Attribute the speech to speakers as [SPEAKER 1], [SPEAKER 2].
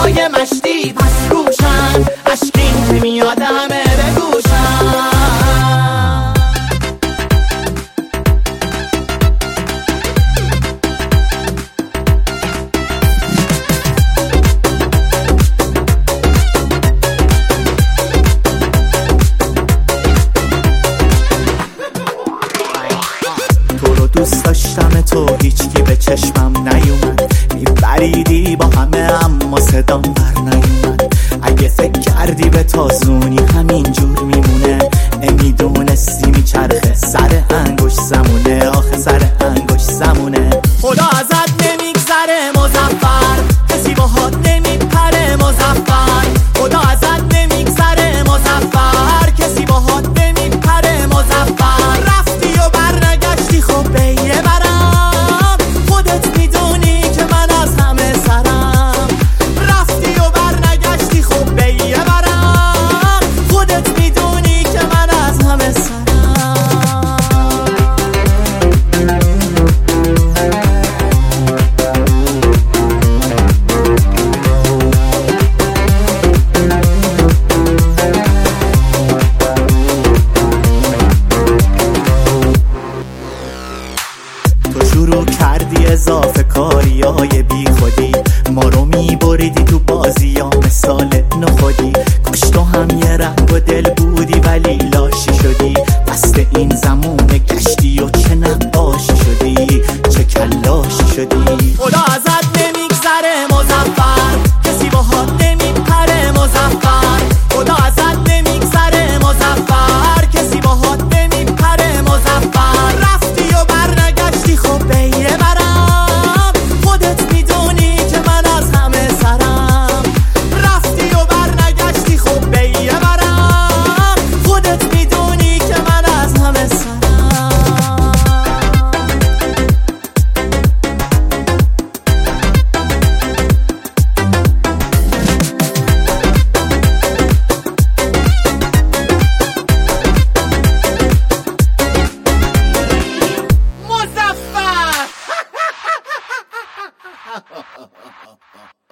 [SPEAKER 1] صدای مشتی پس روشن، اشکین که میاد همه بگوشن.
[SPEAKER 2] دوست داشتم تو هیچکی به چشمم نیومد، میبریدی با همه اما صدام بر نیومد. اگه فکر کردی به تازونی همینجور میمونه، نمیدونستی میچرخه سر انگوش زمونه، آخه سر انگوش زمونه.
[SPEAKER 1] خدا ازت نمیگذره مظفر، کسی باهات نمیپره مظفر. خدا ازت نمیگذره مظفر، کسی باهات نمیپره مظفر. رفتی و برنگشتی خب بیه برم، خودت میدونی که من از همه سرم. رفتی و برنگشتی خب بیه برم، خودت میدونی که من از همه سرم.
[SPEAKER 2] شروع کردی اضافه کاریای بی خودی، ما رو میبریدی تو بازی ها مثال نخودی. کاش تو هم یه رنگ و دل بودی ولی لاشی شدی، دست این زمونه گشتی و چه نقاشی شدی، چه کلاشی شدی.
[SPEAKER 1] خدا ازت نمیگذره مظفر، کسی باهات نمیپره مظفر. خدا ازت نمیگذره مظفر، کسی باهات نمیپره مظفر. رفتی و برنگشتی خب بیه برم، خودت میدونی که من از همه سرم. رفتی و برنگشتی خب بیه برم، خودت میدونی که من از همه سرم. مظفر